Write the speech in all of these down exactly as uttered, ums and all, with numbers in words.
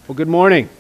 Well, good morning.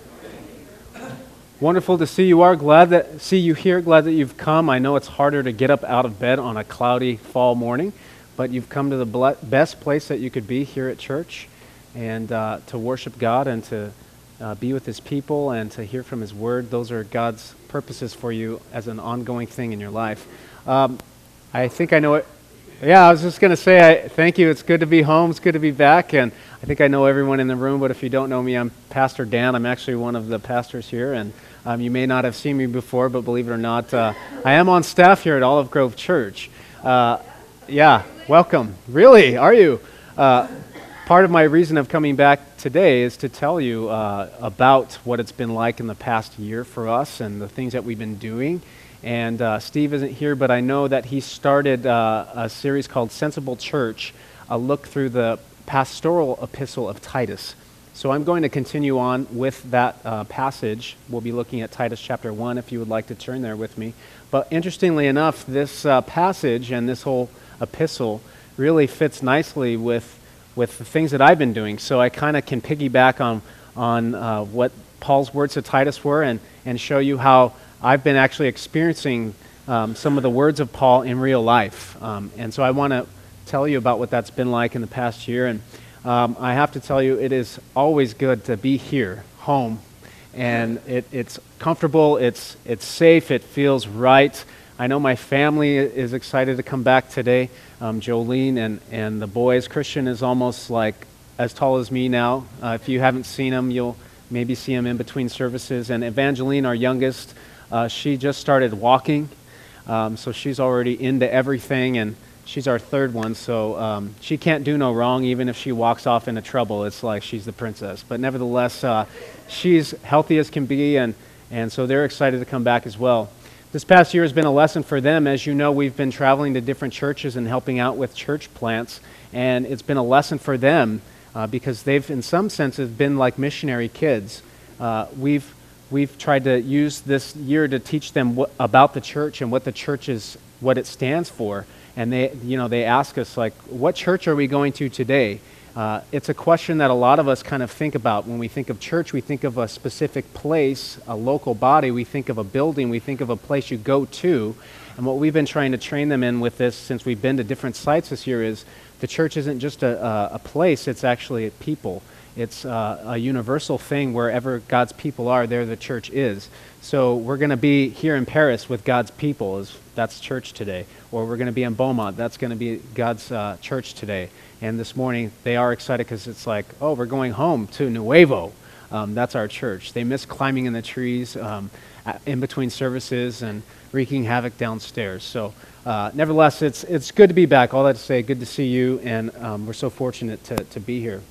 Wonderful to see you are. Glad that see you here. Glad that you've come. I know it's harder to get up out of bed on a cloudy fall morning, but you've come to the ble- best place that you could be here at church, and uh, to worship God and to uh, be with His people and to hear from His Word. Those are God's purposes for you as an ongoing thing in your life. Um, I think I know it. Yeah, I was just going to say, I, thank you. It's good to be home. It's good to be back. And I think I know everyone in the room, but if you don't know me, I'm Pastor Dan. I'm actually one of the pastors here, and um, you may not have seen me before, but believe it or not, uh, I am on staff here at Olive Grove Church. Uh, yeah, welcome. Really, are you? Uh, part of my reason of coming back today is to tell you uh, about what it's been like in the past year for us and the things that we've been doing. And uh, Steve isn't here, but I know that he started uh, a series called Sensible Church, a look through the pastoral epistle of Titus. So I'm going to continue on with that uh, passage. We'll be looking at Titus chapter one if you would like to turn there with me. But interestingly enough, this uh, passage and this whole epistle really fits nicely with, with the things that I've been doing. So I kind of can piggyback on, on uh, what Paul's words to Titus were and, and show you how I've been actually experiencing um, some of the words of Paul in real life. Um, and so I want to tell you about what that's been like in the past year. And um, I have to tell you, it is always good to be here, home. And it, it's comfortable, it's, it's safe, it feels right. I know my family is excited to come back today. Um, Jolene and, and the boys. Christian is almost like as tall as me now. Uh, if you haven't seen him, you'll maybe see him in between services. And Evangeline, our youngest, Uh, she just started walking, um, so she's already into everything, and she's our third one, so um, she can't do no wrong. Even if she walks off into trouble, it's like she's the princess. But nevertheless, uh, she's healthy as can be, and, and so they're excited to come back as well. This past year has been a lesson for them. As you know, we've been traveling to different churches and helping out with church plants, and it's been a lesson for them uh, because they've, in some senses, been like missionary kids. Uh, we've We've tried to use this year to teach them what, about the church and what the church is, what it stands for. And they, you know, they ask us, like, what church are we going to today? Uh, it's a question that a lot of us kind of think about. When we think of church, we think of a specific place, a local body. We think of a building. We think of a place you go to. And what we've been trying to train them in with this, since we've been to different sites this year, is the church isn't just a, a, a place, it's actually a people. It's uh, a universal thing. Wherever God's people are, there the church is. So we're going to be here in Paris with God's people. Is that's church today. Or we're going to be in Beaumont. That's going to be God's uh, church today. And this morning, they are excited because it's like, oh, we're going home to Nuevo. Um, that's our church. They miss climbing in the trees um, in between services and wreaking havoc downstairs. So uh, nevertheless, it's it's good to be back. All that to say, good to see you. And um, we're so fortunate to, to be here.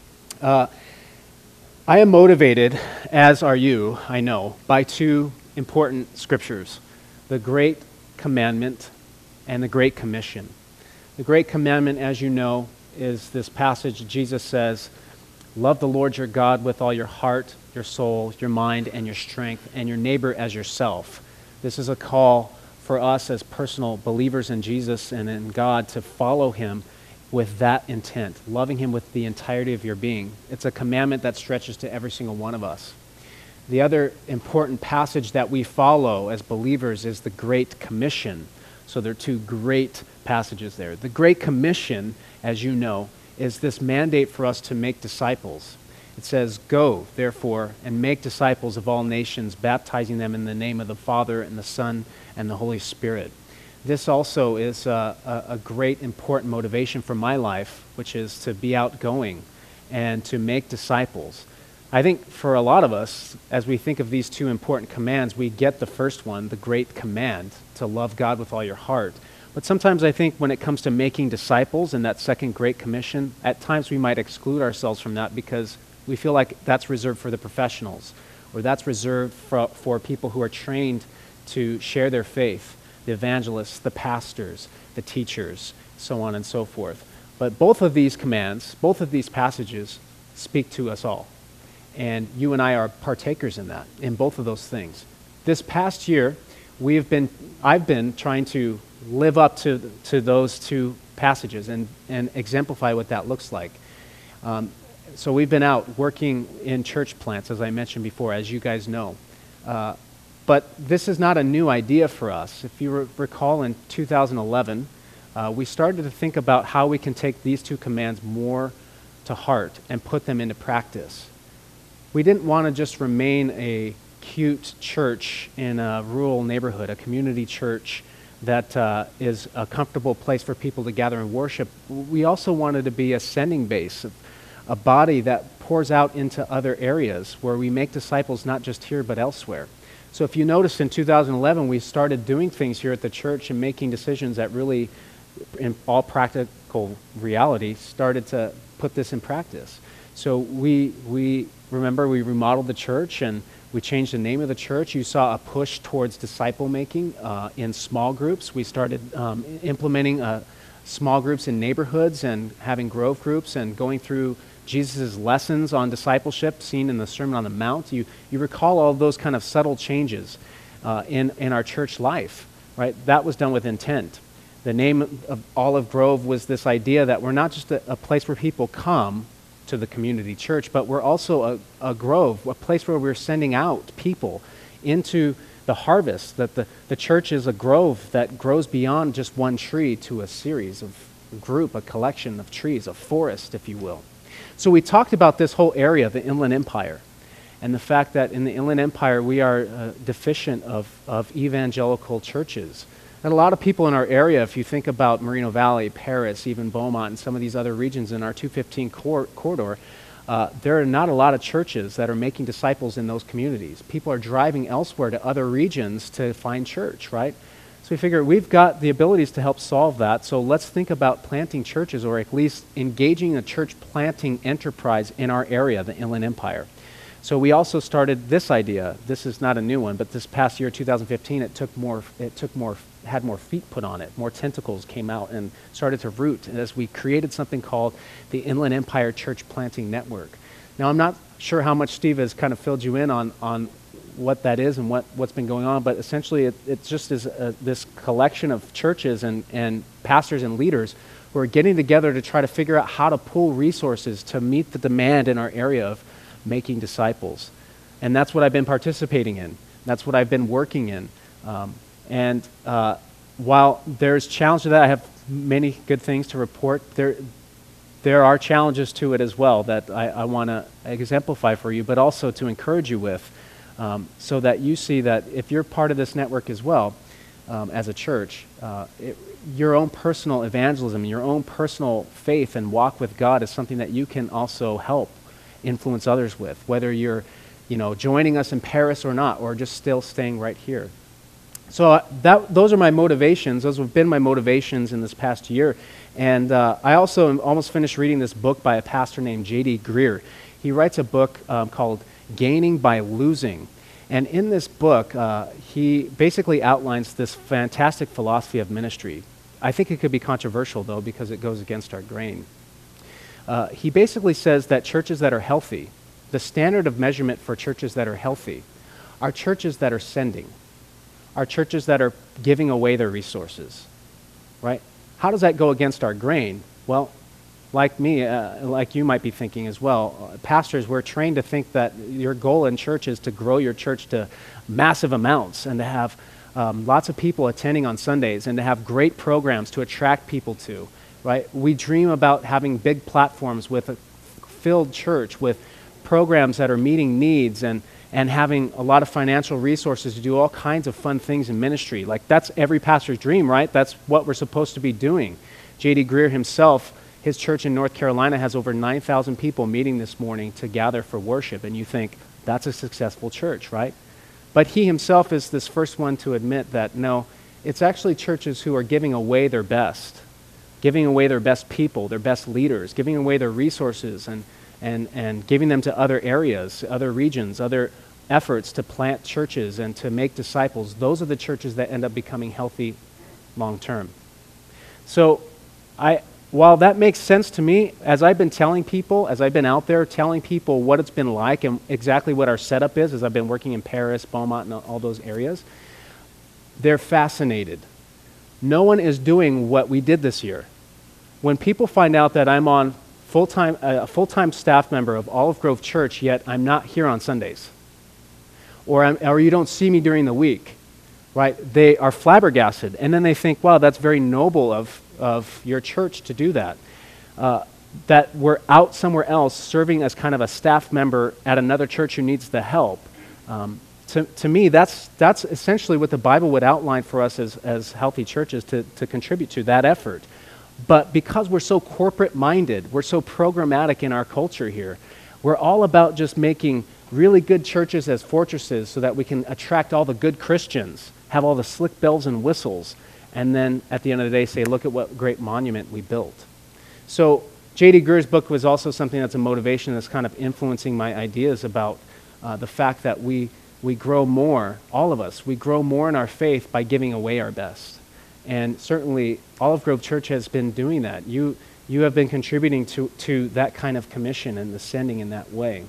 Uh, I am motivated, as are you, I know, by two important scriptures, the Great Commandment and the Great Commission. The Great Commandment, as you know, is this passage. Jesus says, love the Lord your God with all your heart, your soul, your mind, and your strength, and your neighbor as yourself. This is a call for us as personal believers in Jesus and in God to follow Him with that intent, loving Him with the entirety of your being. It's a commandment that stretches to every single one of us. The other important passage that we follow as believers is the Great Commission. So there are two great passages there. The Great Commission, as you know, is this mandate for us to make disciples. It says, go, therefore, and make disciples of all nations, baptizing them in the name of the Father and the Son and the Holy Spirit. This also is a, a, a great, important motivation for my life, which is to be outgoing and to make disciples. I think for a lot of us, as we think of these two important commands, we get the first one, the great command, to love God with all your heart. But sometimes I think when it comes to making disciples and that second great commission, at times we might exclude ourselves from that because we feel like that's reserved for the professionals, or that's reserved for, for people who are trained to share their faith. The evangelists, the pastors, the teachers, so on and so forth. But both of these commands, both of these passages speak to us all. And you and I are partakers in that, in both of those things. This past year, we've been, I've been trying to live up to, to those two passages and, and exemplify what that looks like. Um, so we've been out working in church plants, as I mentioned before, as you guys know. Uh, but this is not a new idea for us. If you re- recall, in two thousand eleven, uh, we started to think about how we can take these two commands more to heart and put them into practice. We didn't want to just remain a cute church in a rural neighborhood, a community church that uh, is a comfortable place for people to gather and worship. We also wanted to be a sending base, a body that pours out into other areas where we make disciples not just here but elsewhere. So if you notice, in two thousand eleven, we started doing things here at the church and making decisions that really, in all practical reality, started to put this in practice. So we, we remember we remodeled the church and we changed the name of the church. You saw a push towards disciple making uh, in small groups. We started um, implementing uh, small groups in neighborhoods and having growth groups and going through Jesus' lessons on discipleship seen in the Sermon on the Mount. You, you recall all those kind of subtle changes uh, in, in our church life, right? That was done with intent. The name of Olive Grove was this idea that we're not just a, a place where people come to the community church, but we're also a, a grove, a place where we're sending out people into the harvest, that the, the church is a grove that grows beyond just one tree to a series of a group, a collection of trees, a forest, if you will. So we talked about this whole area, the Inland Empire, and the fact that in the Inland Empire we are uh, deficient of, of evangelical churches. And a lot of people in our area, if you think about Moreno Valley, Paris, even Beaumont, and some of these other regions in our two fifteen cor- corridor, uh, there are not a lot of churches that are making disciples in those communities. People are driving elsewhere to other regions to find church, right? So we figure we've got the abilities to help solve that, so let's think about planting churches, or at least engaging a church planting enterprise in our area, the Inland Empire. So we also started this idea. This is not a new one, but this past year, two thousand fifteen, it took more, it took more, had more feet put on it. More tentacles came out and started to root as we created something called the Inland Empire Church Planting Network. Now, I'm not sure how much Steve has kind of filled you in on, on what that is and what, what's been going on, but essentially it, it just is a, this collection of churches and, and pastors and leaders who are getting together to try to figure out how to pool resources to meet the demand in our area of making disciples. And that's what I've been participating in. That's what I've been working in. Um, and uh, while there's challenge to that, I have many good things to report. There, there are challenges to it as well that I, I want to exemplify for you, but also to encourage you with, um, so that you see that if you're part of this network as well, um, as a church, uh, it, your own personal evangelism, your own personal faith and walk with God is something that you can also help influence others with, whether you're, you know, joining us in Paris or not, or just still staying right here. So uh, that those are my motivations. Those have been my motivations in this past year. And uh, I also am almost finished reading this book by a pastor named J D Greear. He writes a book um, called Gaining by Losing. And in this book, uh, he basically outlines this fantastic philosophy of ministry. I think it could be controversial, though, because it goes against our grain. Uh, he basically says that churches that are healthy, the standard of measurement for churches that are healthy, are churches that are sending, are churches that are giving away their resources, right? How does that go against our grain? Well, like me, uh, like you might be thinking as well, uh, pastors, we're trained to think that your goal in church is to grow your church to massive amounts and to have um, lots of people attending on Sundays and to have great programs to attract people to. Right? We dream about having big platforms with a filled church, with programs that are meeting needs and, and having a lot of financial resources to do all kinds of fun things in ministry. Like, that's every pastor's dream, right? That's what we're supposed to be doing. J D Greear himself, his church in North Carolina has over nine thousand people meeting this morning to gather for worship, and you think, that's a successful church, right? But he himself is this first one to admit that, no, it's actually churches who are giving away their best, giving away their best people, their best leaders, giving away their resources and, and, and giving them to other areas, other regions, other efforts to plant churches and to make disciples. Those are the churches that end up becoming healthy long term. So I, while that makes sense to me, as I've been telling people, as I've been out there telling people what it's been like and exactly what our setup is, as I've been working in Paris, Beaumont, and all those areas, they're fascinated. No one is doing what we did this year. When people find out that I'm on full-time, a full-time staff member of Olive Grove Church, yet I'm not here on Sundays. Or, I'm, or you don't see me during the week, right? They are flabbergasted. And then they think, wow, that's very noble of, of your church to do that. Uh, that we're out somewhere else serving as kind of a staff member at another church who needs the help. Um, to, to me, that's that's essentially what the Bible would outline for us as, as healthy churches to, to contribute to, that effort. But because we're so corporate-minded, we're so programmatic in our culture here, we're all about just making really good churches as fortresses so that we can attract all the good Christians, have all the slick bells and whistles, and then at the end of the day say, look at what great monument we built. So J D Greer's book was also something that's a motivation that's kind of influencing my ideas about uh, the fact that we, we grow more, all of us, we grow more in our faith by giving away our best. And certainly Olive Grove Church has been doing that. You, you have been contributing to, to that kind of commission and the sending in that way.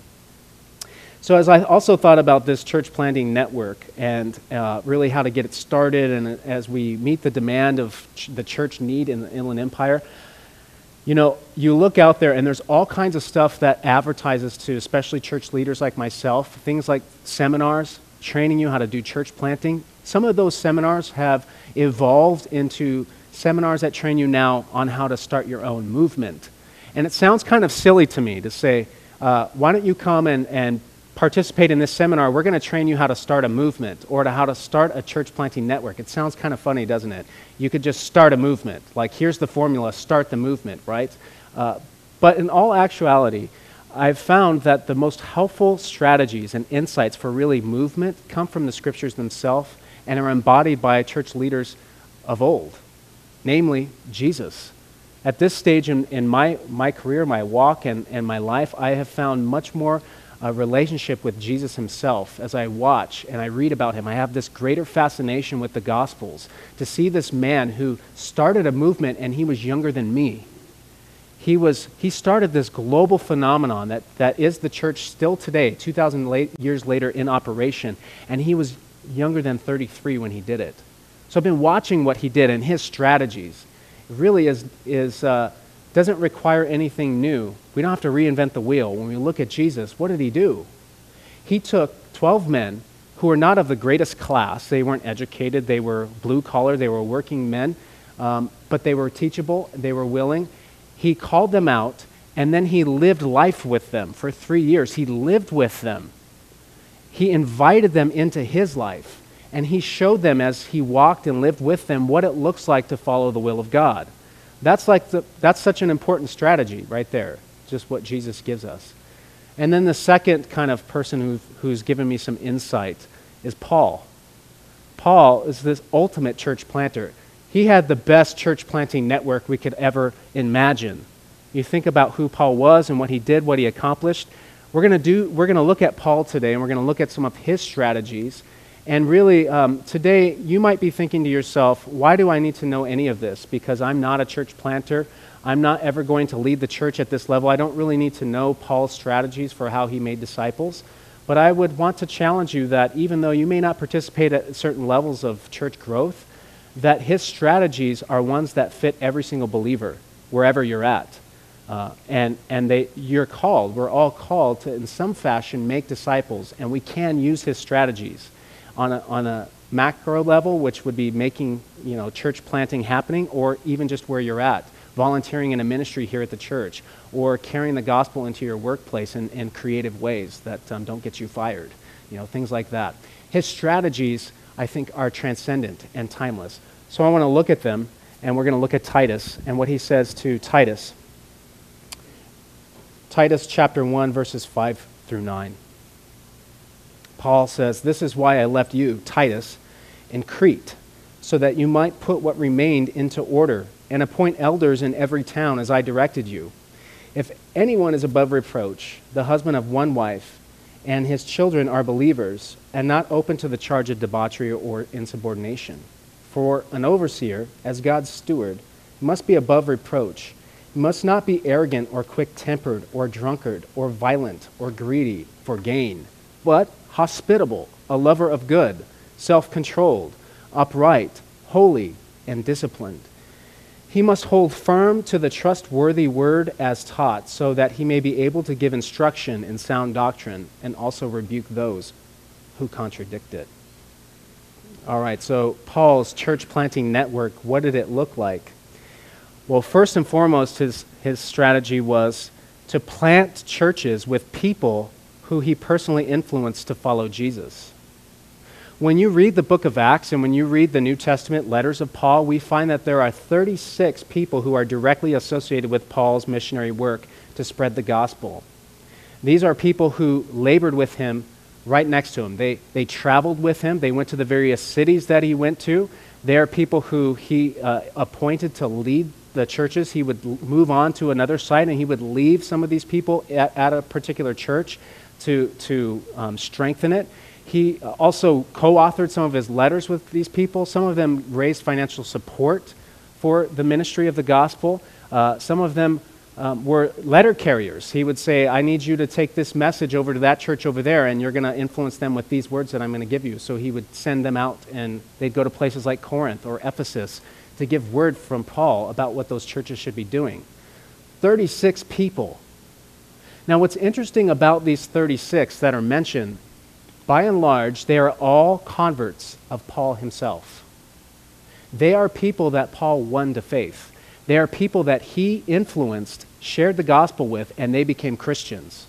So as I also thought about this church planting network and uh, really how to get it started, and as we meet the demand of ch- the church need in the Inland Empire, you know, you look out there and there's all kinds of stuff that advertises to especially church leaders like myself, things like seminars, training you how to do church planting. Some of those seminars have evolved into seminars that train you now on how to start your own movement. And it sounds kind of silly to me to say, uh, why don't you come and, and participate in this seminar? We're going to train you how to start a movement or to how to start a church planting network. It sounds kind of funny, doesn't it? You could just start a movement. Like, here's the formula, start the movement, right? Uh, but in all actuality, I've found that the most helpful strategies and insights for really movement come from the scriptures themselves and are embodied by church leaders of old, namely Jesus. At this stage in, in my, my career, my walk, and, and my life, I have found much more a relationship with Jesus himself. As I watch and I read about him, I have this greater fascination with the Gospels to see this man who started a movement and he was younger than me. He was he started this global phenomenon that, that is the church still today, two thousand late, years later in operation, and he was younger than thirty-three when he did it. So I've been watching what he did and his strategies. It really is is uh, doesn't require anything new. We don't have to reinvent the wheel. When we look at Jesus, what did he do? He took twelve men who were not of the greatest class. They weren't educated. They were blue-collar. They were working men. Um, but they were teachable. They were willing. He called them out, and then he lived life with them for three years. He lived with them. He invited them into his life, and he showed them as he walked and lived with them what it looks like to follow the will of God. That's like the, that's such an important strategy right there, just what Jesus gives us. And then the second kind of person who, who's given me some insight is Paul. Paul is this ultimate church planter. He had the best church planting network we could ever imagine. You think about who Paul was and what he did, what he accomplished. We're going to do. We're going to look at Paul today, and we're going to look at some of his strategies. And really, um, today, you might be thinking to yourself, why do I need to know any of this? Because I'm not a church planter. I'm not ever going to lead the church at this level. I don't really need to know Paul's strategies for how he made disciples. But I would want to challenge you that even though you may not participate at certain levels of church growth, that his strategies are ones that fit every single believer, wherever you're at. Uh, and and they, you're called, we're all called to, in some fashion, make disciples. And we can use his strategies on a, on a macro level, which would be making, you know, church planting happening, or even just where you're at, volunteering in a ministry here at the church, or carrying the gospel into your workplace in, in creative ways that um, don't get you fired, you know, things like that. His strategies, I think, are transcendent and timeless. So I want to look at them, and we're going to look at Titus and what he says to Titus. Titus chapter one, verses five through nine. Paul says, "This is why I left you, Titus, in Crete, so that you might put what remained into order and appoint elders in every town as I directed you. If anyone is above reproach, the husband of one wife, and his children are believers, and not open to the charge of debauchery or insubordination. For an overseer, as God's steward, must be above reproach. He must not be arrogant or quick-tempered or drunkard or violent or greedy for gain, but hospitable, a lover of good, self-controlled, upright, holy, and disciplined. He must hold firm to the trustworthy word as taught, so that he may be able to give instruction in sound doctrine and also rebuke those who contradict it. All right, so Paul's church planting network, what did it look like? Well, first and foremost, his, his strategy was to plant churches with people who he personally influenced to follow Jesus. When you read the book of Acts and when you read the New Testament letters of Paul, we find that there are thirty-six people who are directly associated with Paul's missionary work to spread the gospel. These are people who labored with him right next to him. They, they traveled with him. They went to the various cities that he went to. They are people who he uh, appointed to lead the churches. He would l- move on to another site, and he would leave some of these people at, at a particular church to, to um, strengthen it. He also co-authored some of his letters with these people. Some of them raised financial support for the ministry of the gospel. Uh, some of them um, were letter carriers. He would say, I need you to take this message over to that church over there, and you're going to influence them with these words that I'm going to give you. So he would send them out, and they'd go to places like Corinth or Ephesus to give word from Paul about what those churches should be doing. thirty-six people. Now, what's interesting about these thirty-six that are mentioned, by and large, they are all converts of Paul himself. They are people that Paul won to faith. They are people that he influenced, shared the gospel with, and they became Christians.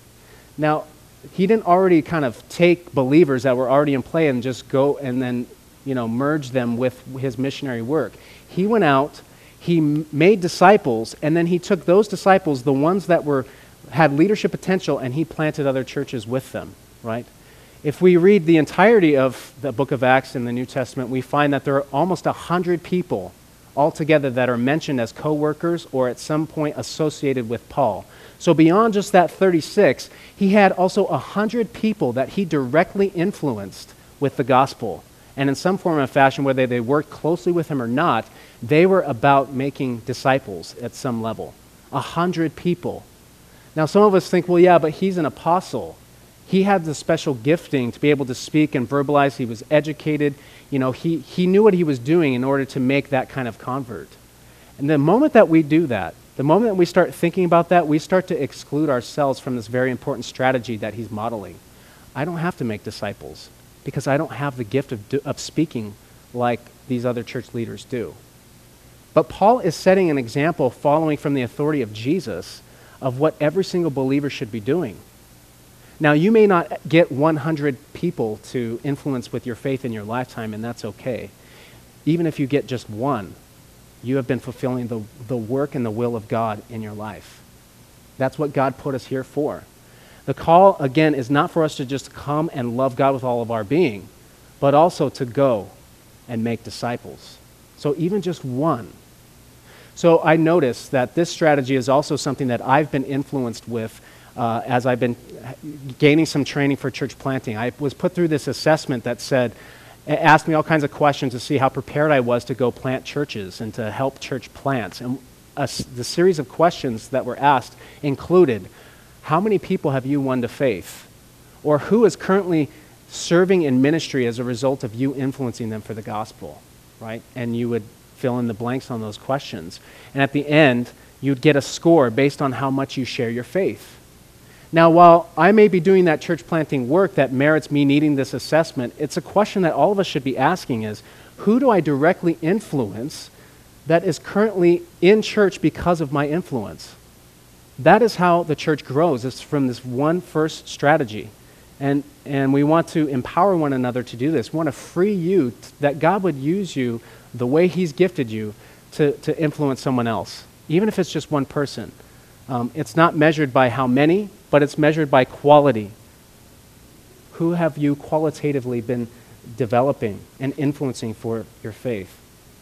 Now, he didn't already kind of take believers that were already in play and just go and then, you know, merge them with his missionary work. He went out, he m- made disciples, and then he took those disciples, the ones that were had leadership potential, and he planted other churches with them, right? If we read the entirety of the book of Acts in the New Testament, we find that there are almost one hundred people altogether that are mentioned as co-workers or at some point associated with Paul. So beyond just that thirty-six, he had also one hundred people that he directly influenced with the gospel. And in some form or fashion, whether they worked closely with him or not, they were about making disciples at some level. A hundred people. Now some of us think, well, yeah, but he's an apostle. He had the special gifting to be able to speak and verbalize. He was educated. You know, he, he knew what he was doing in order to make that kind of convert. And the moment that we do that, the moment that we start thinking about that, we start to exclude ourselves from this very important strategy that he's modeling. I don't have to make disciples because I don't have the gift of, do, of speaking like these other church leaders do. But Paul is setting an example following from the authority of Jesus of what every single believer should be doing. Now, you may not get one hundred people to influence with your faith in your lifetime, and that's okay. Even if you get just one, you have been fulfilling the, the work and the will of God in your life. That's what God put us here for. The call, again, is not for us to just come and love God with all of our being, but also to go and make disciples. So even just one. So I noticed that this strategy is also something that I've been influenced with uh, as I've been gaining some training for church planting. I was put through this assessment that said, it asked me all kinds of questions to see how prepared I was to go plant churches and to help church plants. And a, the series of questions that were asked included, how many people have you won to faith? Or who is currently serving in ministry as a result of you influencing them for the gospel, right? And you would fill in the blanks on those questions. And at the end, you'd get a score based on how much you share your faith. Now, while I may be doing that church planting work that merits me needing this assessment, it's a question that all of us should be asking is, who do I directly influence that is currently in church because of my influence? That is how the church grows. It's from this one first strategy. And, and we want to empower one another to do this. We want to free you, t- that God would use you the way he's gifted you to, to influence someone else, even if it's just one person. Um, it's not measured by how many, but it's measured by quality. Who have you qualitatively been developing and influencing for your faith?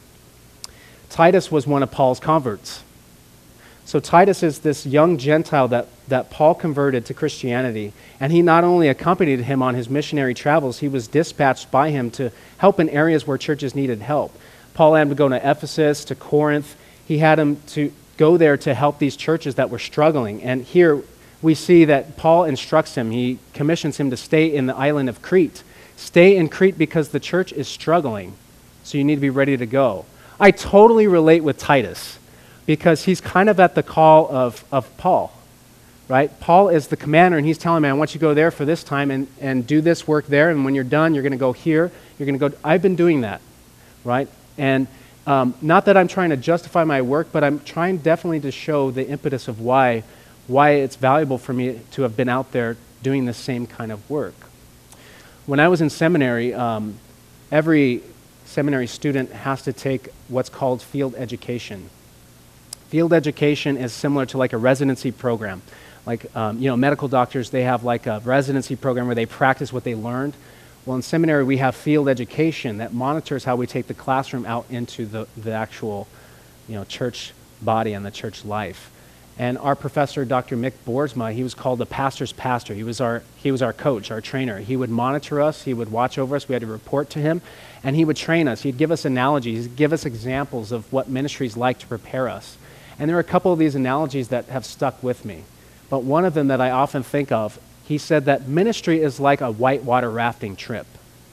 Titus was one of Paul's converts. So Titus is this young Gentile that, that Paul converted to Christianity, and he not only accompanied him on his missionary travels, he was dispatched by him to help in areas where churches needed help. Paul had him to go to Ephesus, to Corinth. He had him to go there to help these churches that were struggling. And here we see that Paul instructs him. He commissions him to stay in the island of Crete. Stay in Crete because the church is struggling, so you need to be ready to go. I totally relate with Titus because he's kind of at the call of, of Paul, right? Paul is the commander, and he's telling me, I want you to go there for this time and, and do this work there, and when you're done, you're going to go here. You're going to go. I've been doing that, right? And um, not that I'm trying to justify my work, but I'm trying definitely to show the impetus of why, why it's valuable for me to have been out there doing the same kind of work. When I was in seminary, um, every seminary student has to take what's called field education. Field education is similar to like a residency program. Like, um, you know, medical doctors, they have like a residency program where they practice what they learned. Well, in seminary, we have field education that monitors how we take the classroom out into the, the actual, you know, church body and the church life. And our professor, Doctor Mick Boersma, he was called the pastor's pastor. He was our he was our coach, our trainer. He would monitor us. He would watch over us. We had to report to him. And he would train us. He'd give us analogies. He'd give us examples of what ministry is like to prepare us. And there are a couple of these analogies that have stuck with me. But one of them that I often think of, he said that ministry is like a whitewater rafting trip.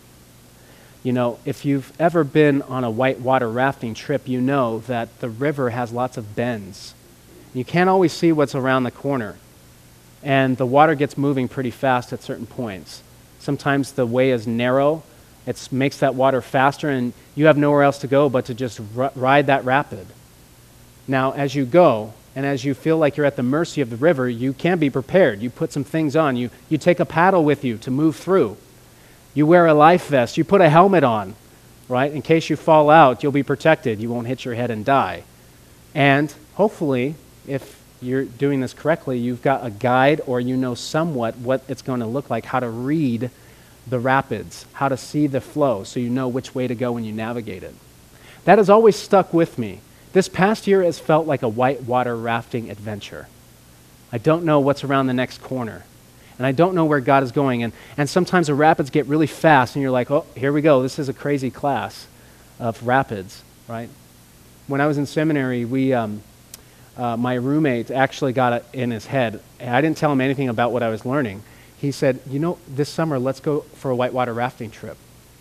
You know, if you've ever been on a whitewater rafting trip, you know that the river has lots of bends. You can't always see what's around the corner. And the water gets moving pretty fast at certain points. Sometimes the way is narrow. It makes that water faster, and you have nowhere else to go but to just r- ride that rapid. Now, as you go, and as you feel like you're at the mercy of the river, you can be prepared. You put some things on. You, you take a paddle with you to move through. You wear a life vest. You put a helmet on, right? In case you fall out, you'll be protected. You won't hit your head and die. And hopefully, if you're doing this correctly, you've got a guide, or you know somewhat what it's going to look like, how to read the rapids, how to see the flow so you know which way to go when you navigate it. That has always stuck with me. This past year has felt like a whitewater rafting adventure. I don't know what's around the next corner, and I don't know where God is going. And, and sometimes the rapids get really fast, and you're like, oh, here we go. This is a crazy class of rapids, right? When I was in seminary, we... Um, Uh, my roommate actually got it in his head. I didn't tell him anything about what I was learning. He said, you know, this summer, let's go for a whitewater rafting trip.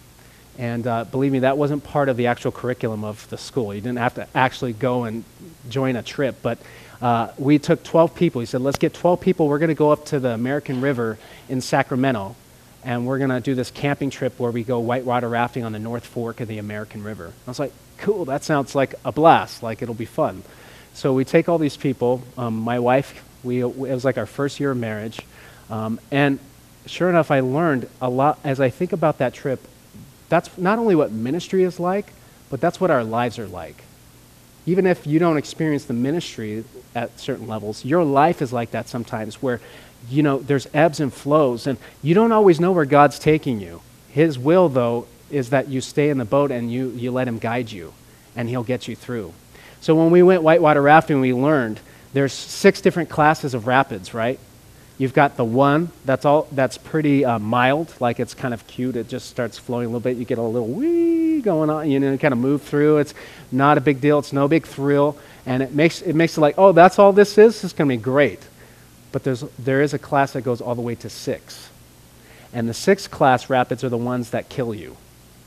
And uh, believe me, that wasn't part of the actual curriculum of the school. You didn't have to actually go and join a trip. But uh, we took twelve people. He said, let's get twelve people. We're going to go up to the American River in Sacramento, and we're going to do this camping trip where we go whitewater rafting on the North Fork of the American River. I was like, cool, that sounds like a blast. Like, it'll be fun. So we take all these people, um, my wife, we, it was like our first year of marriage, um, and sure enough, I learned a lot. As I think about that trip, that's not only what ministry is like, but that's what our lives are like. Even if you don't experience the ministry at certain levels, your life is like that sometimes, where, you know, there's ebbs and flows, and you don't always know where God's taking you. His will, though, is that you stay in the boat and you, you let him guide you, and he'll get you through. So when we went whitewater rafting, we learned there's six different classes of rapids, right? You've got the one that's all that's pretty uh, mild, like it's kind of cute. It just starts flowing a little bit. You get a little wee going on, you know, you kind of move through. It's not a big deal. It's no big thrill, and it makes it makes it like, oh, that's all this is. This is going to be great. But there's there is a class that goes all the way to six, and the sixth class rapids are the ones that kill you.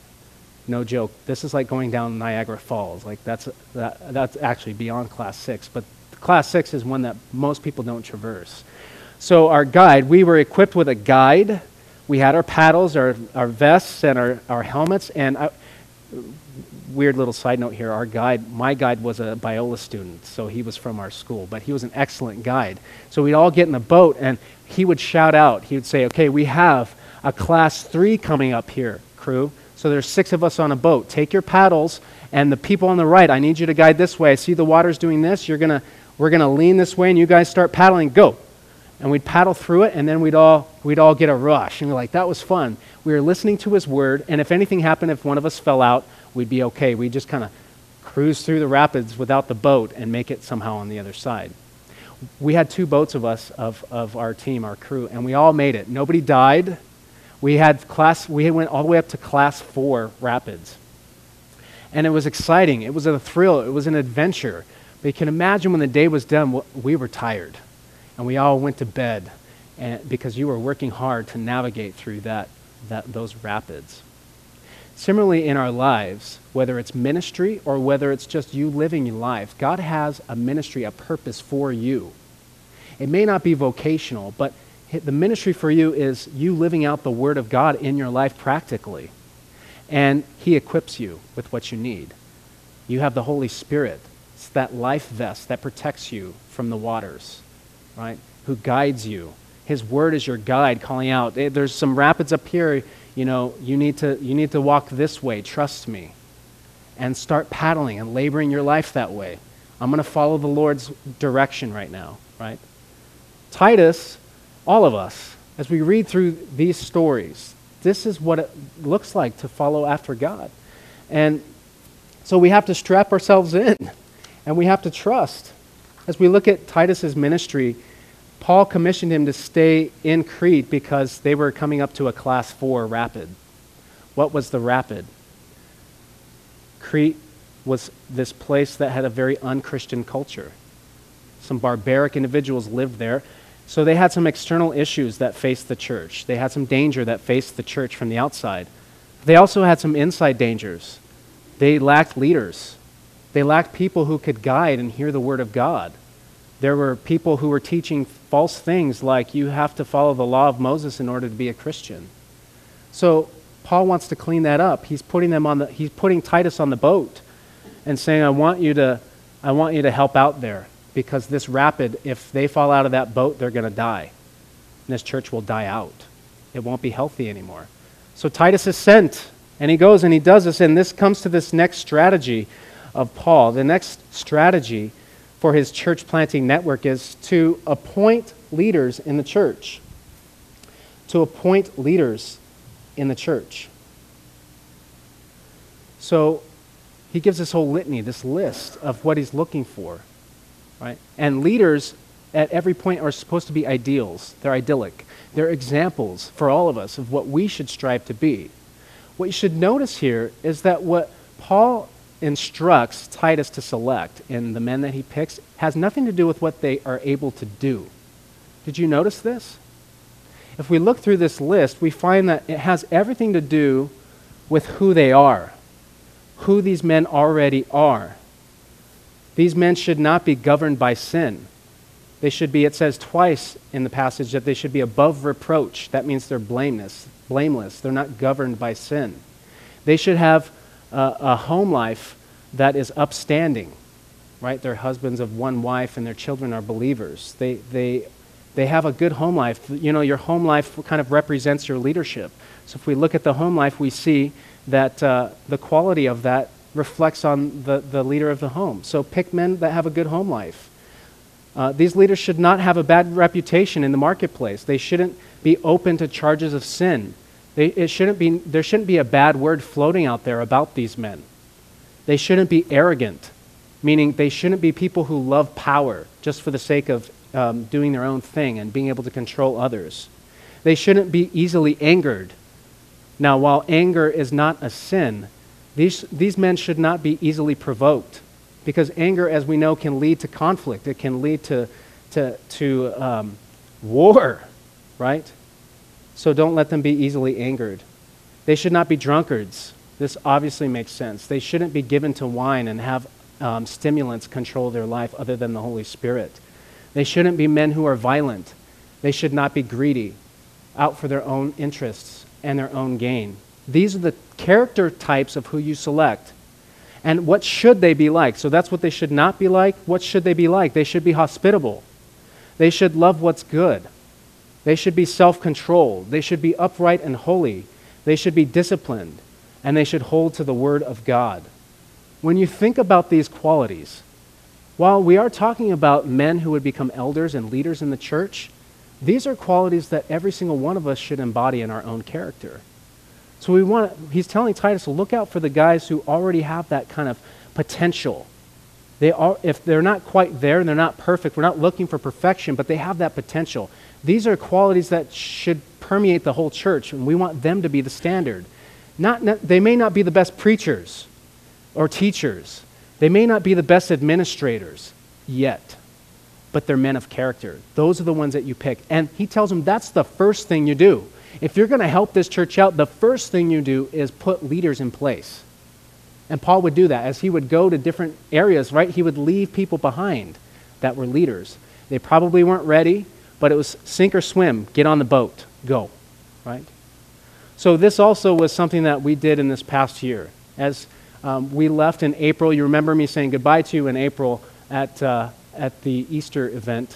No joke. This is like going down Niagara Falls. Like that's that, that's actually beyond class six. But class six is one that most people don't traverse. So our guide, we were equipped with a guide. We had our paddles, our, our vests, and our, our helmets. And I, weird little side note here, our guide, my guide was a Biola student, so he was from our school, but he was an excellent guide. So we'd all get in the boat, and he would shout out. He would say, okay, we have a class three coming up here, crew. So there's six of us on a boat. Take your paddles, and the people on the right, I need you to guide this way. I see the water's doing this. You're gonna, we're gonna lean this way, and you guys start paddling. Go. And we'd paddle through it, and then we'd all we'd all get a rush. And we're like, that was fun. We were listening to his word, and if anything happened, if one of us fell out, we'd be okay. We'd just kind of cruise through the rapids without the boat and make it somehow on the other side. We had two boats of us, of, of our team, our crew, and we all made it. Nobody died. We had class, we went all the way up to class four rapids. And it was exciting. It was a thrill. It was an adventure. But you can imagine when the day was done, we were tired. And we all went to bed and, because you were working hard to navigate through that, that, those rapids. Similarly, in our lives, whether it's ministry or whether it's just you living your life, God has a ministry, a purpose for you. It may not be vocational, but the ministry for you is you living out the Word of God in your life practically. And He equips you with what you need. You have the Holy Spirit. It's that life vest that protects you from the waters, right? Who guides you. His Word is your guide, calling out, hey, there's some rapids up here, you know, you need to you need to walk this way, trust me. And start paddling and laboring your life that way. I'm going to follow the Lord's direction right now, right? Titus, all of us, as we read through these stories, this is what it looks like to follow after God. And so we have to strap ourselves in, and we have to trust. As we look at Titus's ministry, Paul commissioned him to stay in Crete because they were coming up to a class four rapid. What was the rapid? Crete was this place that had a very un-Christian culture. Some barbaric individuals lived there. So they had some external issues that faced the church. They had some danger that faced the church from the outside. They also had some inside dangers. They lacked leaders. They lacked people who could guide and hear the word of God. There were people who were teaching false things like you have to follow the law of Moses in order to be a Christian. So Paul wants to clean that up. He's putting them on the he's putting Titus on the boat and saying, I want you to I want you to help out there. Because this rapid, if they fall out of that boat, they're going to die. And this church will die out. It won't be healthy anymore. So Titus is sent, and he goes and he does this, and this comes to this next strategy of Paul. The next strategy for his church planting network is to appoint leaders in the church. To appoint leaders in the church. So he gives this whole litany, this list of what he's looking for. Right? And leaders at every point are supposed to be ideals. They're idyllic. They're examples for all of us of what we should strive to be. What you should notice here is that what Paul instructs Titus to select in the men that he picks has nothing to do with what they are able to do. Did you notice this? If we look through this list, we find that it has everything to do with who they are, who these men already are. These men should not be governed by sin. They should be, it says twice in the passage, that they should be above reproach. That means they're blameless. Blameless. They're not governed by sin. They should have a, a home life that is upstanding, right? They're husbands of one wife and their children are believers. They, they, they have a good home life. You know, your home life kind of represents your leadership. So if we look at the home life, we see that uh, the quality of that reflects on the, the leader of the home. So pick men that have a good home life. Uh, these leaders should not have a bad reputation in the marketplace. They shouldn't be open to charges of sin. They, it shouldn't be, there shouldn't be a bad word floating out there about these men. They shouldn't be arrogant, meaning they shouldn't be people who love power just for the sake of um, doing their own thing and being able to control others. They shouldn't be easily angered. Now, while anger is not a sin, These, these men should not be easily provoked because anger, as we know, can lead to conflict. It can lead to, to, to um, war, right? So don't let them be easily angered. They should not be drunkards. This obviously makes sense. They shouldn't be given to wine and have um, stimulants control their life other than the Holy Spirit. They shouldn't be men who are violent. They should not be greedy, out for their own interests and their own gain. These are the character types of who you select. And what should they be like? So that's what they should not be like. What should they be like? They should be hospitable. They should love what's good. They should be self-controlled. They should be upright and holy. They should be disciplined. And they should hold to the word of God. When you think about these qualities, while we are talking about men who would become elders and leaders in the church, these are qualities that every single one of us should embody in our own character. So we want, he's telling Titus to look out for the guys who already have that kind of potential. They are, if they're not quite there and they're not perfect, we're not looking for perfection, but they have that potential. These are qualities that should permeate the whole church, and we want them to be the standard. Not, not, they may not be the best preachers or teachers. They may not be the best administrators yet, but they're men of character. Those are the ones that you pick. And he tells them that's the first thing you do. If you're going to help this church out, the first thing you do is put leaders in place. And Paul would do that. As he would go to different areas, right, he would leave people behind that were leaders. They probably weren't ready, but it was sink or swim, get on the boat, go, right? So this also was something that we did in this past year. As um, we left in April, you remember me saying goodbye to you in April at, uh, at the Easter event.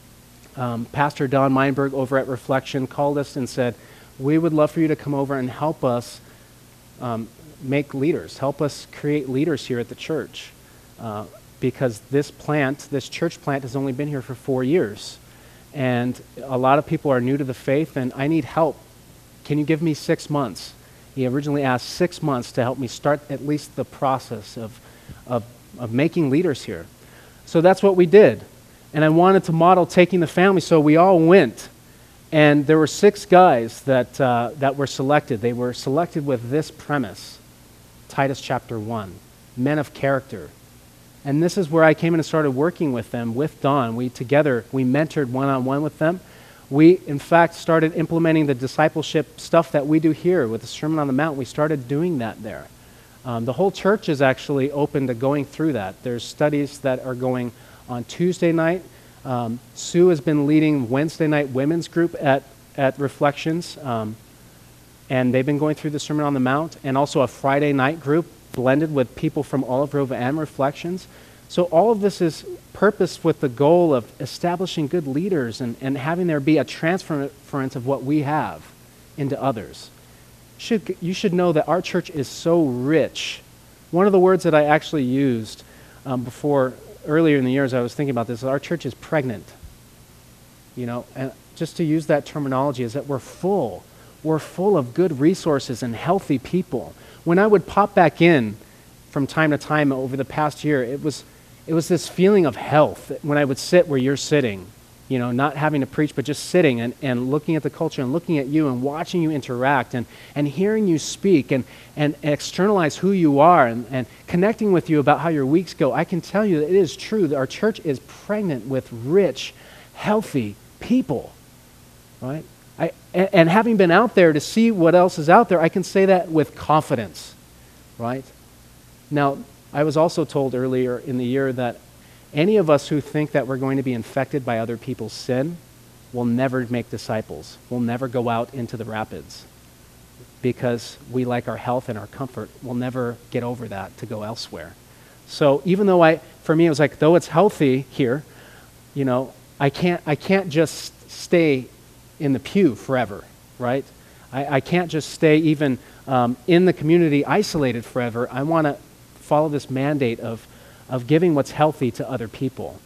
Um, Pastor Don Meinberg over at Reflection called us and said, we would love for you to come over and help us um, make leaders, help us create leaders here at the church. Uh, because this plant, this church plant has only been here for four years. And a lot of people are new to the faith, and I need help. Can you give me six months? He originally asked six months to help me start at least the process of, of, of making leaders here. So that's what we did. And I wanted to model taking the family, so we all went. And there were six guys that, uh, that were selected. They were selected with this premise, Titus chapter one, men of character. And this is where I came in and started working with them, with Don. We together, we mentored one-on-one with them. We, in fact, started implementing the discipleship stuff that we do here with the Sermon on the Mount. We started doing that there. Um, the whole church is actually open to going through that. There's studies that are going on Tuesday night. Um, Sue has been leading Wednesday night women's group at, at Reflections. Um, and they've been going through the Sermon on the Mount, and also a Friday night group blended with people from Olive Grove and Reflections. So all of this is purposed with the goal of establishing good leaders and, and having there be a transference of what we have into others. Should, you should know that our church is so rich. One of the words that I actually used um, before, earlier in the years I was thinking about this, our church is pregnant. You know, and just to use that terminology is that we're full. We're full of good resources and healthy people. When I would pop back in from time to time over the past year, it was it was this feeling of health when I would sit where you're sitting, you know, not having to preach, but just sitting and, and looking at the culture and looking at you and watching you interact and, and hearing you speak and, and externalize who you are and, and connecting with you about how your weeks go. I can tell you that it is true that our church is pregnant with rich, healthy people, right? I, and, and having been out there to see what else is out there, I can say that with confidence, right? Now, I was also told earlier in the year that any of us who think that we're going to be infected by other people's sin will never make disciples, will never go out into the rapids because we like our health and our comfort. We'll never get over that to go elsewhere. So even though I, for me, it was like, though it's healthy here, you know, I can't, I can't just stay in the pew forever, right? I, I can't just stay even um, in the community isolated forever. I want to follow this mandate of, of giving what's healthy to other people.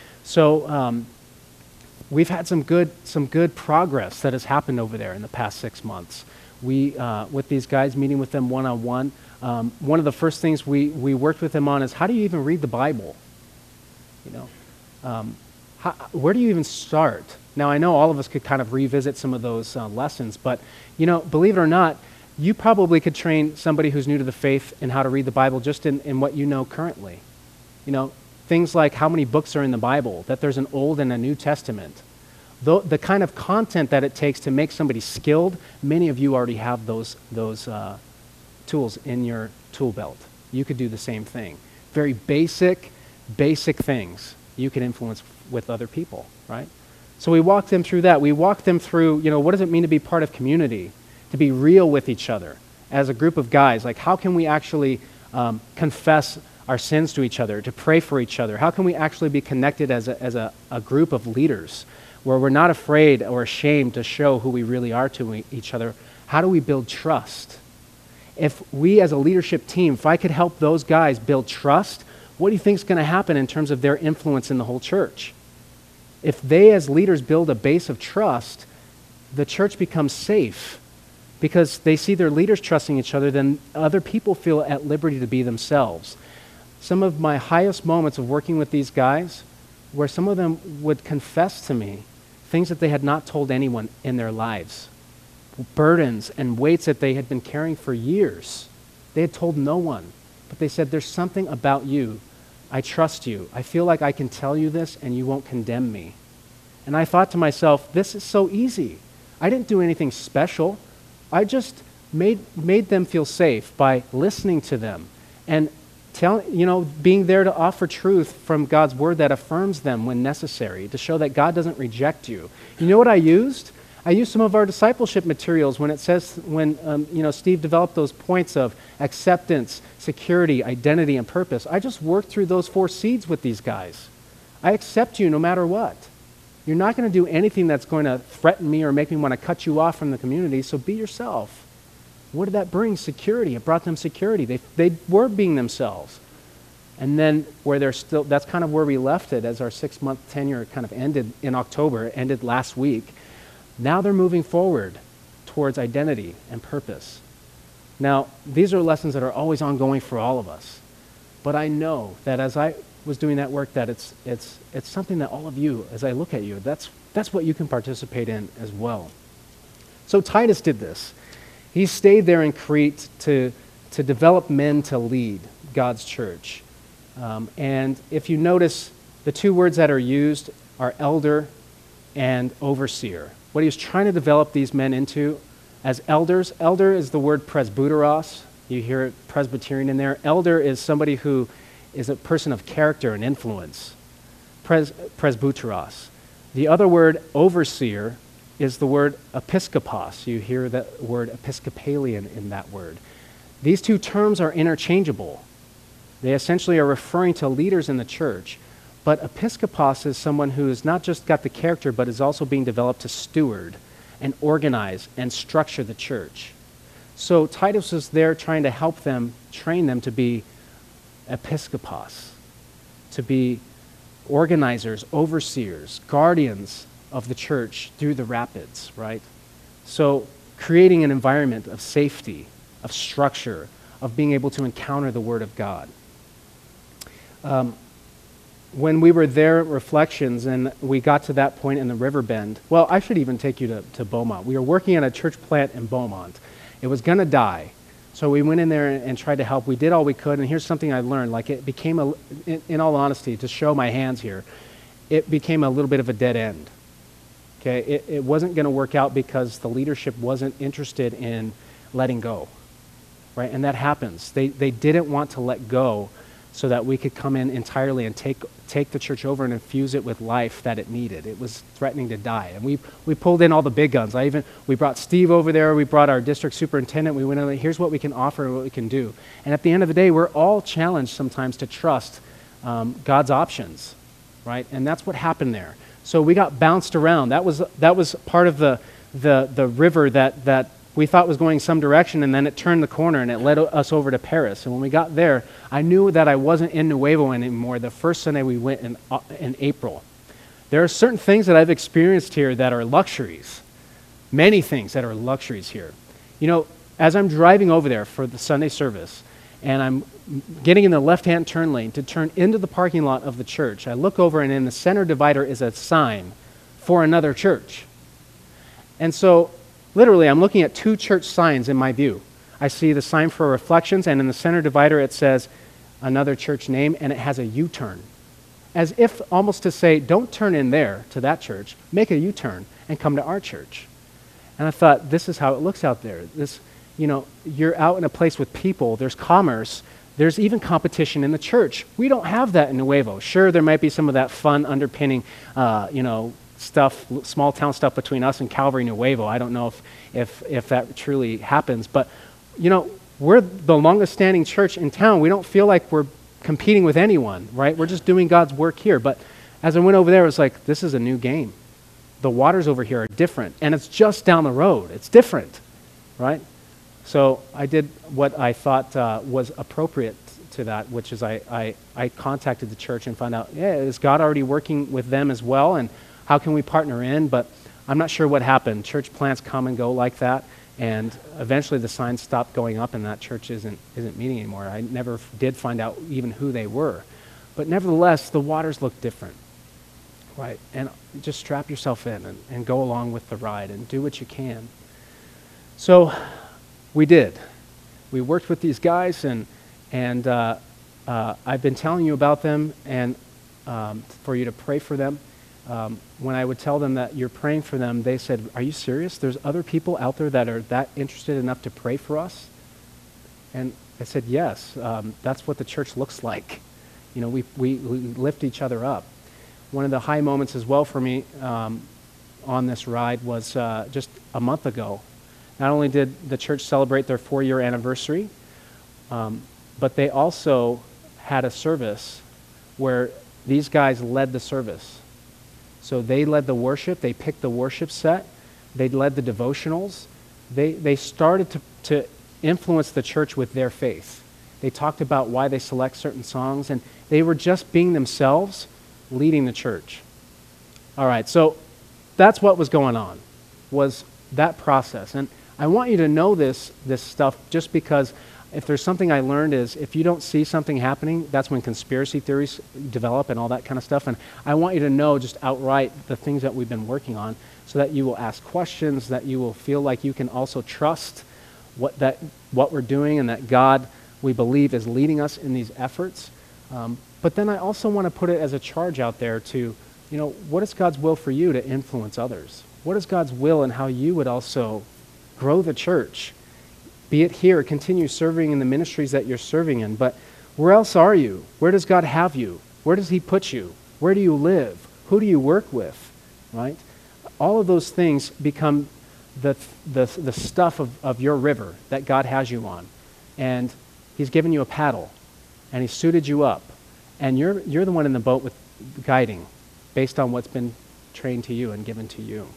So um, we've had some good, some good progress that has happened over there in the past six months. We, uh, with these guys, meeting with them one-on-one, um, one of the first things we, we worked with them on is how do you even read the Bible? You know, um, how, where do you even start? Now, I know all of us could kind of revisit some of those uh, lessons, but, you know, believe it or not, you probably could train somebody who's new to the faith in how to read the Bible just in, in what you know currently. You know, things like how many books are in the Bible, that there's an Old and a New Testament. The, the kind of content that it takes to make somebody skilled, many of you already have those, those uh, tools in your tool belt. You could do the same thing. Very basic, basic things you can influence with other people, right? So we walked them through that. We walked them through, you know, what does it mean to be part of community? To be real with each other as a group of guys. Like, how can we actually um, confess our sins to each other, to pray for each other? How can we actually be connected as a, as a, a group of leaders where we're not afraid or ashamed to show who we really are to e- each other? How do we build trust? If we as a leadership team, if I could help those guys build trust, what do you think is going to happen in terms of their influence in the whole church? If they as leaders build a base of trust, the church becomes safe. Because they see their leaders trusting each other, then other people feel at liberty to be themselves. Some of my highest moments of working with these guys, where some of them would confess to me things that they had not told anyone in their lives, burdens and weights that they had been carrying for years. They had told no one, but they said, there's something about you. I trust you. I feel like I can tell you this and you won't condemn me. And I thought to myself, this is so easy. I didn't do anything special. I just made, made them feel safe by listening to them and tell, you know, being there to offer truth from God's word that affirms them when necessary, to show that God doesn't reject you. You know what I used? I used some of our discipleship materials when it says, when um, you know, Steve developed those points of acceptance, security, identity, and purpose. I just worked through those four seeds with these guys. I accept you no matter what. You're not going to do anything that's going to threaten me or make me want to cut you off from the community, so be yourself. What did that bring? Security. It brought them security. They, they were being themselves. And then where they're still, that's kind of where we left it as our six-month tenure kind of ended in October, ended last week. Now they're moving forward towards identity and purpose. Now, these are lessons that are always ongoing for all of us. But I know that as I was doing that work, that it's it's it's something that all of you, as I look at you, that's that's what you can participate in as well. So Titus did this. He stayed there in Crete to to develop men to lead God's church. Um, and if you notice, the two words that are used are elder and overseer. What he was trying to develop these men into as elders, elder is the word presbyteros. You hear it, Presbyterian in there. Elder is somebody who is a person of character and influence. Pres, presbyteros. The other word, overseer, is the word episkopos. You hear that word Episcopalian in that word. These two terms are interchangeable. They essentially are referring to leaders in the church. But episkopos is someone who has not just got the character, but is also being developed to steward and organize and structure the church. So Titus was there trying to help them, train them to be episkopos, to be organizers, overseers, guardians of the church through the rapids, right? So creating an environment of safety, of structure, of being able to encounter the Word of God. Um, when we were there at Reflections and we got to that point in the river bend, well, I should even take you to, to Beaumont. We were working on a church plant in Beaumont. It was going to die. So we went in there and, and tried to help. We did all we could, and here's something I learned. Like it became, a, in, in all honesty, to show my hands here, it became a little bit of a dead end. Okay, it, it wasn't going to work out because the leadership wasn't interested in letting go, right? And that happens. They they didn't want to let go so that we could come in entirely and take take the church over and infuse it with life that it needed. It was threatening to die. And we we pulled in all the big guns. I even, we brought Steve over there. We brought our district superintendent. We went in, here's what we can offer and what we can do. And at the end of the day, we're all challenged sometimes to trust um, God's options, right? And that's what happened there. So we got bounced around. That was that was part of the the the river that that we thought was going some direction, and then it turned the corner and it led us over to Paris. And when we got there, I knew that I wasn't in Nuevo anymore the first Sunday we went in uh, in April. There are certain things that I've experienced here that are luxuries. Many things that are luxuries here. You know, as I'm driving over there for the Sunday service, and I'm getting in the left-hand turn lane to turn into the parking lot of the church, I look over and in the center divider is a sign for another church. And so, literally, I'm looking at two church signs in my view. I see the sign for Reflections, and in the center divider it says another church name, and it has a U-turn. As if almost to say, don't turn in there to that church, make a U-turn and come to our church. And I thought, this is how it looks out there. This, you know, you're out in a place with people, there's commerce, there's even competition in the church. We don't have that in Nuevo. Sure, there might be some of that fun underpinning, uh, you know, stuff, small town stuff between us and Calvary Nuevo. I don't know if, if, if that truly happens. But, you know, we're the longest standing church in town. We don't feel like we're competing with anyone, right? We're just doing God's work here. But as I went over there, it was like, this is a new game. The waters over here are different. And it's just down the road. It's different, right? So I did what I thought uh, was appropriate to that, which is I, I, I contacted the church and found out, yeah, is God already working with them as well? And how can we partner in? But I'm not sure what happened. Church plants come and go like that, and eventually the signs stopped going up and that church isn't isn't meeting anymore. I never f- did find out even who they were. But nevertheless, the waters look different, right? And just strap yourself in and, and go along with the ride and do what you can. So we did. We worked with these guys, and, and uh, uh, I've been telling you about them and um, for you to pray for them. um, when I would tell them that you're praying for them, they said, "Are you serious? There's other people out there that are that interested enough to pray for us?" And I said, "Yes, um, that's what the church looks like. You know, we, we, we lift each other up." One of the high moments as well for me um, on this ride was uh, just a month ago. Not only did the church celebrate their four-year anniversary, um, but they also had a service where these guys led the service. So they led the worship, they picked the worship set, they led the devotionals. They, they started to, to influence the church with their faith. They talked about why they select certain songs, and they were just being themselves, leading the church. All right, so that's what was going on, was that process. And I want you to know this, this stuff just because if there's something I learned is if you don't see something happening, that's when conspiracy theories develop and all that kind of stuff. And I want you to know just outright the things that we've been working on so that you will ask questions, that you will feel like you can also trust what, that, what we're doing and that God, we believe, is leading us in these efforts. Um, but then I also want to put it as a charge out there to, you know, what is God's will for you to influence others? What is God's will and how you would also grow the church? Be it here, continue serving in the ministries that you're serving in, but where else are you? Where does God have you? Where does he put you? Where do you live? Who do you work with? Right? All of those things become the, the, the stuff of, of your river that God has you on. And he's given you a paddle, and he's suited you up, and you're, you're the one in the boat with guiding based on what's been trained to you and given to you.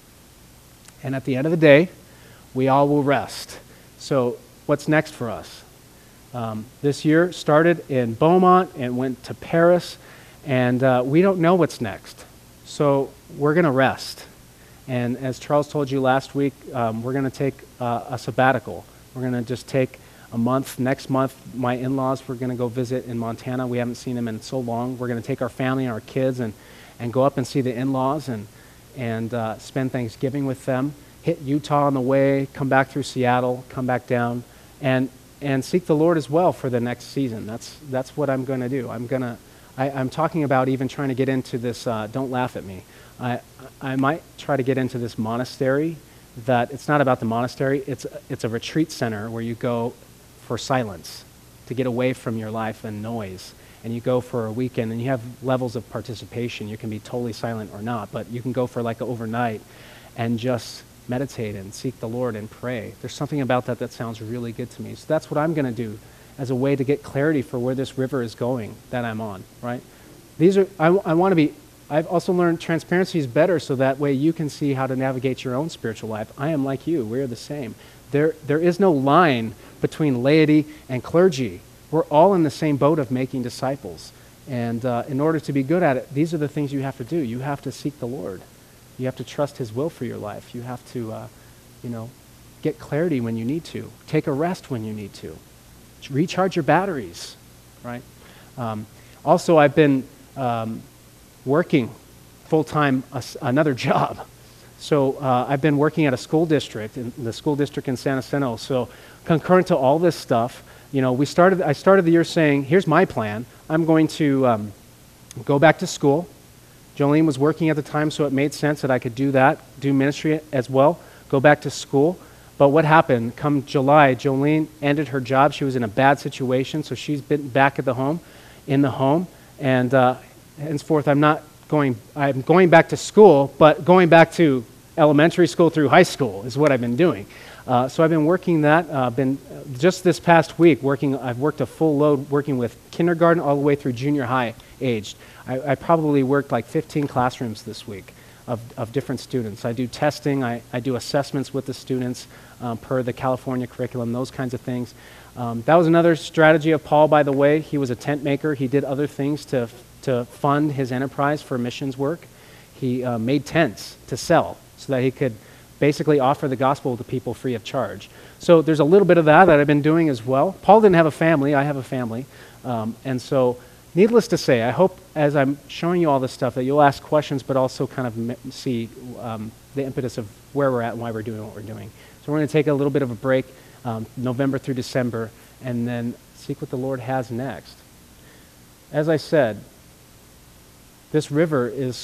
And at the end of the day, we all will rest. So what's next for us? Um, this year started in Beaumont and went to Paris, and uh, we don't know what's next. So we're going to rest. And as Charles told you last week, um, we're going to take uh, a sabbatical. We're going to just take a month. Next month, my in-laws, we're going to go visit in Montana. We haven't seen them in so long. We're going to take our family and our kids and, and go up and see the in-laws and, and uh, spend Thanksgiving with them. Hit Utah on the way, come back through Seattle, come back down, and and seek the Lord as well for the next season. That's that's what I'm going to do. I'm gonna, I, I'm talking about even trying to get into this. Uh, don't laugh at me. I I might try to get into this monastery. That it's not about the monastery. It's it's a retreat center where you go for silence, to get away from your life and noise. And you go for a weekend, and you have levels of participation. You can be totally silent or not, but you can go for like an overnight, and just meditate and seek the Lord and pray. There's something about that that sounds really good to me. So that's what I'm going to do as a way to get clarity for where this river is going that I'm on, right? These are, I, I want to be, I've also learned transparency is better so that way you can see how to navigate your own spiritual life. I am like you. We're the same. There, there is no line between laity and clergy. We're all in the same boat of making disciples. And uh, in order to be good at it, these are the things you have to do. You have to seek the Lord. You have to trust his will for your life. You have to, uh, you know, get clarity when you need to. Take a rest when you need to. Recharge your batteries, right? Um, also, I've been um, working full-time a, another job. So uh, I've been working at a school district, in the school district in San Jacinto. So concurrent to all this stuff, you know, we started. I started the year saying, here's my plan. I'm going to um, go back to school. Jolene was working at the time, so it made sense that I could do that, do ministry as well, go back to school. But what happened? Come July, Jolene ended her job. She was in a bad situation, so she's been back at the home, in the home. And uh, henceforth, I'm not going, I'm going back to school, but going back to elementary school through high school is what I've been doing. Uh, so I've been working that, uh, been just this past week working, I've worked a full load working with kindergarten all the way through junior high aged. I, I probably worked like fifteen classrooms this week of, of different students. I do testing, I, I do assessments with the students um, per the California curriculum, those kinds of things. Um, that was another strategy of Paul, by the way. He was a tent maker. He did other things to, to fund his enterprise for missions work. He uh, made tents to sell so that he could basically offer the gospel to people free of charge. So there's a little bit of that that I've been doing as well. Paul didn't have a family. I have a family. Um, and so needless to say, I hope as I'm showing you all this stuff that you'll ask questions, but also kind of see um, the impetus of where we're at and why we're doing what we're doing. So we're going to take a little bit of a break, um, November through December, and then seek what the Lord has next. As I said, this river is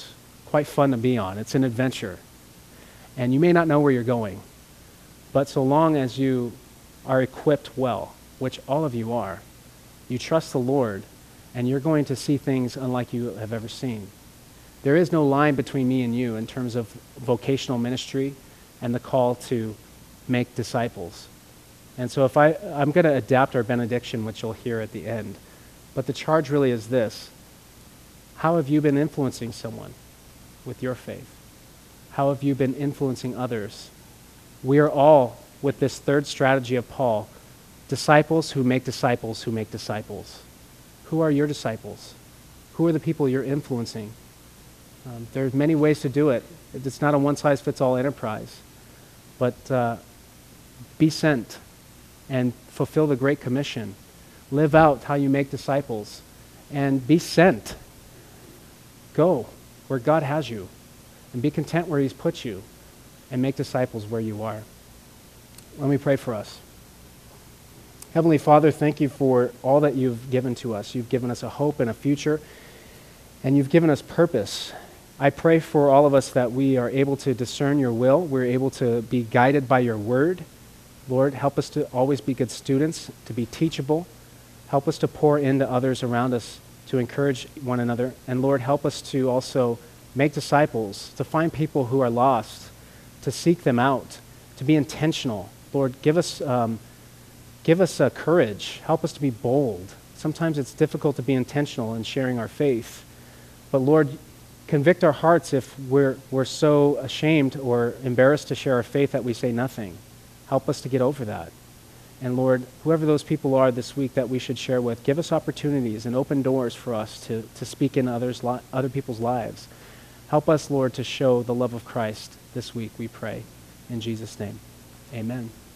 quite fun to be on. It's an adventure. And you may not know where you're going, but so long as you are equipped well, which all of you are, you trust the Lord, and you're going to see things unlike you have ever seen. There is no line between me and you in terms of vocational ministry and the call to make disciples. And so if I, I'm going to adapt our benediction, which you'll hear at the end. But the charge really is this. How have you been influencing someone with your faith? How have you been influencing others? We are all, with this third strategy of Paul, disciples who make disciples who make disciples. Who are your disciples? Who are the people you're influencing? Um, there's many ways to do it. It's not a one-size-fits-all enterprise. But uh, be sent and fulfill the Great Commission. Live out how you make disciples. And be sent. Go where God has you. And be content where he's put you. And make disciples where you are. Let me pray for us. Heavenly Father, thank you for all that you've given to us. You've given us a hope and a future. And you've given us purpose. I pray for all of us that we are able to discern your will. We're able to be guided by your word. Lord, help us to always be good students, to be teachable. Help us to pour into others around us, to encourage one another. And Lord, help us to also make disciples, to find people who are lost, to seek them out, to be intentional. Lord, give us, um, give us uh, courage. Help us to be bold. Sometimes it's difficult to be intentional in sharing our faith. But Lord, convict our hearts if we're, we're so ashamed or embarrassed to share our faith that we say nothing. Help us to get over that. And Lord, whoever those people are this week that we should share with, give us opportunities and open doors for us to, to speak in others, li- other people's lives. Help us, Lord, to show the love of Christ this week, we pray. In Jesus' name, amen.